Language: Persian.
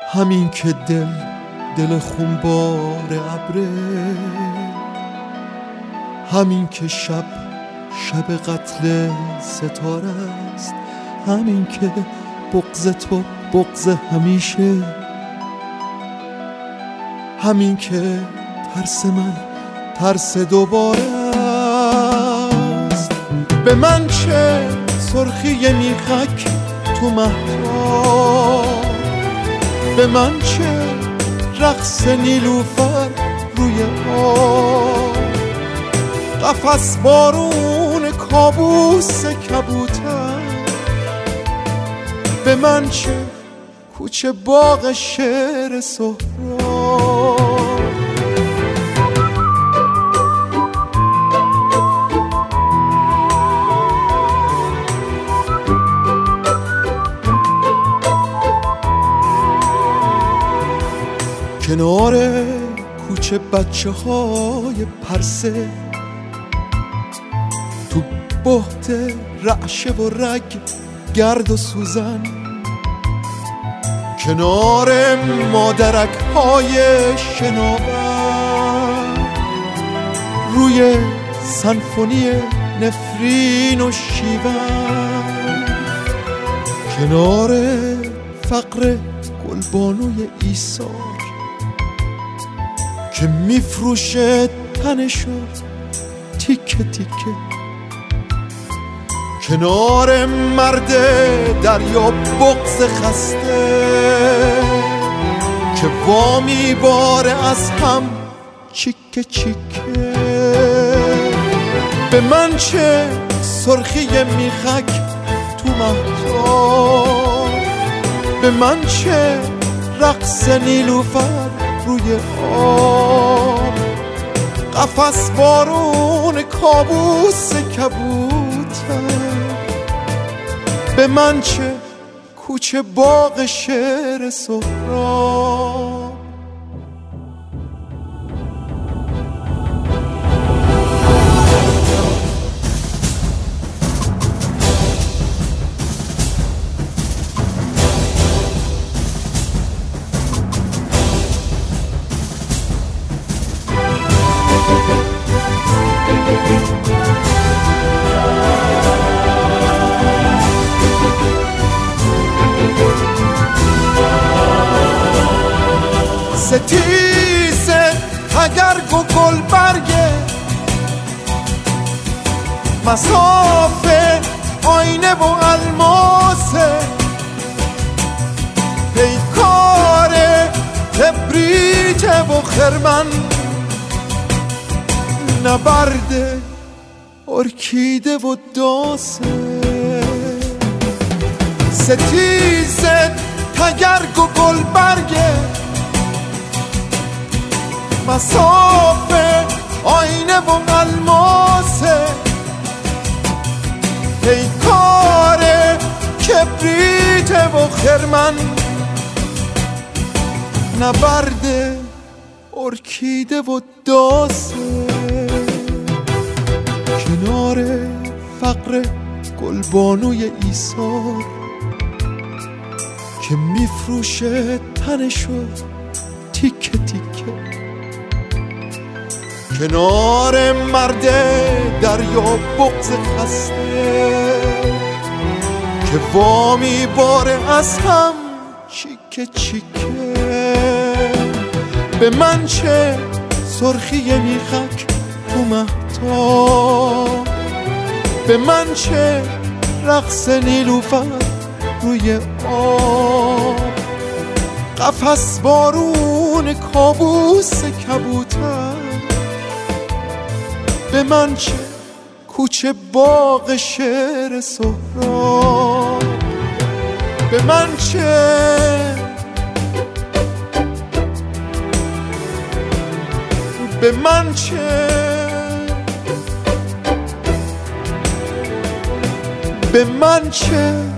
همین که دل خونبار ابره، همین که شب قتل ستاره است، همین که بغض تو بغض همیشه، همین که ترس من ترس دوباره است. به من چه سرخی میخک تو مهتاب، به من چه رقص نیلوفر روی آب، قفس بارون کابوس کبوتر، به من چه کوچه باغ شعر سهراب. کنار کوچه بچه های پرسه، تو بهت رعشه و رگ گرد و سوزن، کنار مادرک های شناور، روی سنفونی نفرین و شیون، کنار فقر گلبانوی ایثار که میفروشه تنشو تیکه تیکه، کنار مرد دریا بغض خسته که وامی باره از هم چیکه چیکه. به من چه سرخی میخک تو مهتاب، به من چه رقص نیلوفر روی آب، قفس بارون کابوس کبوتر، به من چه کوچه باغ شعر سهراب. ستیز تگرگ و گلبرگه، مسافه آینه و الماسه، پیکار کبریت و خرمن، نبرد ارکیده و داسه. ستیز تگرگ و گلبرگه، مسافه آینه و الماسه، پیکار کبریت و خرمن، نبرد ارکیده و داسه، کنار فقر گلبانوی ایثار که میفروشه تنشو تیکه تیکه، کنار مرد دریا بغض خسته که وامی باره از هم چیکه چیکه. به من چه سرخی میخک تو مهتاب، به من چه رقص نیلوفر روی آب، قفس بارون کابوس کبوتر، به من چه کوچه باغ شعر سهراب، به من چه به من چه به من چه